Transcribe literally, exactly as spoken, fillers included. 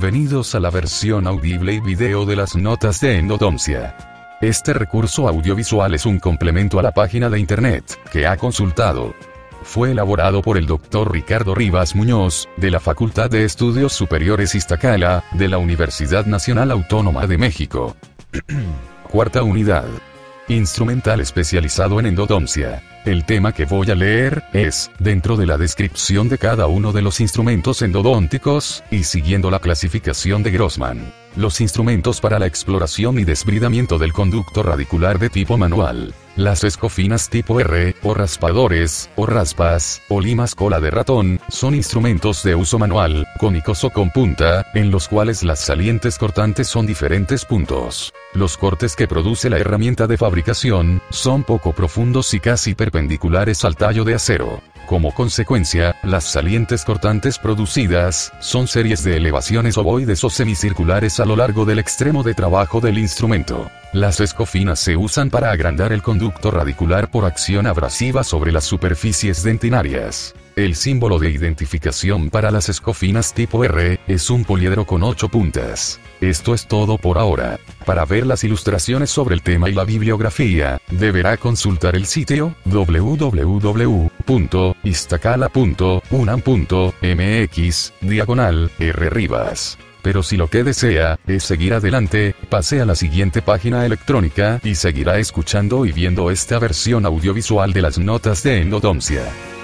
Bienvenidos a la versión audible y video de las notas de endodoncia. Este recurso audiovisual es un complemento a la página de internet que ha consultado. Fue elaborado por el doctor Ricardo Rivas Muñoz, de la Facultad de Estudios Superiores Iztacala, de la Universidad Nacional Autónoma de México. Cuarta unidad. Instrumental especializado en endodoncia. El tema que voy a leer es, dentro de la descripción de cada uno de los instrumentos endodónticos, y siguiendo la clasificación de Grossman, los instrumentos para la exploración y desbridamiento del conducto radicular de tipo manual, las escofinas tipo R, o raspadores, o raspas, o limas cola de ratón, son instrumentos de uso manual, cónicos o con punta, en los cuales las salientes cortantes son diferentes puntos. Los cortes que produce la herramienta de fabricación, son poco profundos y casi perpendiculares al tallo de acero. Como consecuencia, las salientes cortantes producidas, son series de elevaciones ovoides o semicirculares a lo largo del extremo de trabajo del instrumento. Las escofinas se usan para agrandar el conducto radicular por acción abrasiva sobre las superficies dentinarias. El símbolo de identificación para las escofinas tipo R, es un poliedro con ocho puntas. Esto es todo por ahora. Para ver las ilustraciones sobre el tema y la bibliografía, deberá consultar el sitio w w w punto iztacala punto unam punto m x diagonal R Rivas. Pero si lo que desea es seguir adelante, pase a la siguiente página electrónica y seguirá escuchando y viendo esta versión audiovisual de las notas de endodoncia.